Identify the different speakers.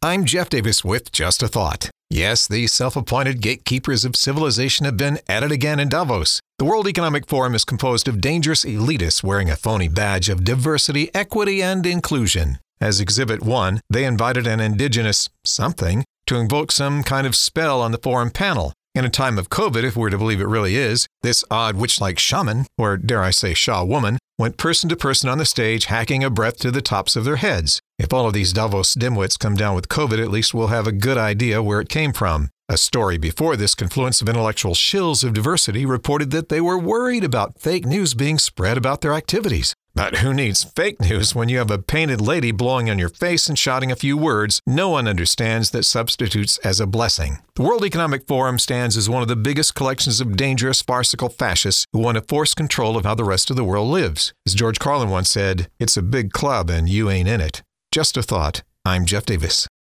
Speaker 1: I'm Jeff Davis with Just a Thought. Yes, the self-appointed gatekeepers of civilization have been at it again in Davos. The World Economic Forum is composed of dangerous elitists wearing a phony badge of diversity, equity, and inclusion. As Exhibit 1, they invited an indigenous something to invoke some kind of spell on the forum panel. In a time of COVID, if we're to believe it really is, this odd witch-like shaman, or dare I say Shaw woman, went person to person on the stage hacking a breath to the tops of their heads. If all of these Davos dimwits come down with COVID, at least we'll have a good idea where it came from. A story before this confluence of intellectual shills of diversity reported that they were worried about fake news being spread about their activities. But who needs fake news when you have a painted lady blowing on your face and shouting a few words no one understands that substitutes as a blessing? The World Economic Forum stands as one of the biggest collections of dangerous, farcical fascists who want to force control of how the rest of the world lives. As George Carlin once said, "It's a big club and you ain't in it." Just a thought. I'm Jeff Davis.